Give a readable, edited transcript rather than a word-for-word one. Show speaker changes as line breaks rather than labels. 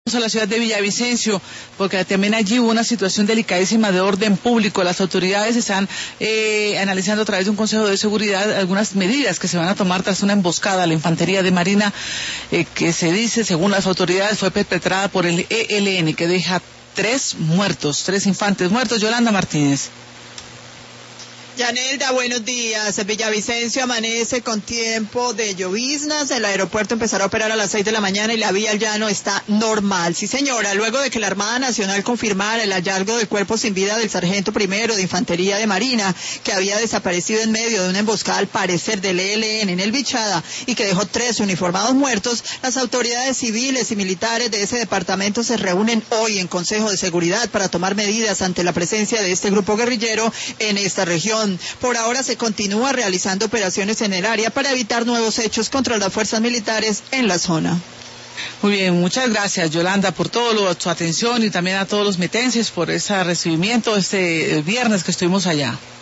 A la ciudad de Villavicencio, porque también allí hubo una situación delicadísima de orden público. Las autoridades están analizando a través de un consejo de seguridad algunas medidas que se van a tomar tras una emboscada a la infantería de Marina que se dice, según las autoridades, fue perpetrada por el ELN, que deja 3 infantes muertos. Yolanda Martínez.
Yanelda, buenos días. Villavicencio amanece con tiempo de lloviznas. El aeropuerto empezará a operar a las 6 de la mañana y la vía al llano está normal. Sí, señora, luego de que la Armada Nacional confirmara el hallazgo del cuerpo sin vida del sargento primero de Infantería de Marina, que había desaparecido en medio de una emboscada al parecer del ELN en el Bichada y que dejó 13 uniformados muertos, las autoridades civiles y militares de ese departamento se reúnen hoy en Consejo de Seguridad para tomar medidas ante la presencia de este grupo guerrillero en esta región. Por ahora se continúa realizando operaciones en el área para evitar nuevos hechos contra las fuerzas militares en la zona.
Muy bien, muchas gracias, Yolanda, por su atención y también a todos los metenses por ese recibimiento este viernes que estuvimos allá.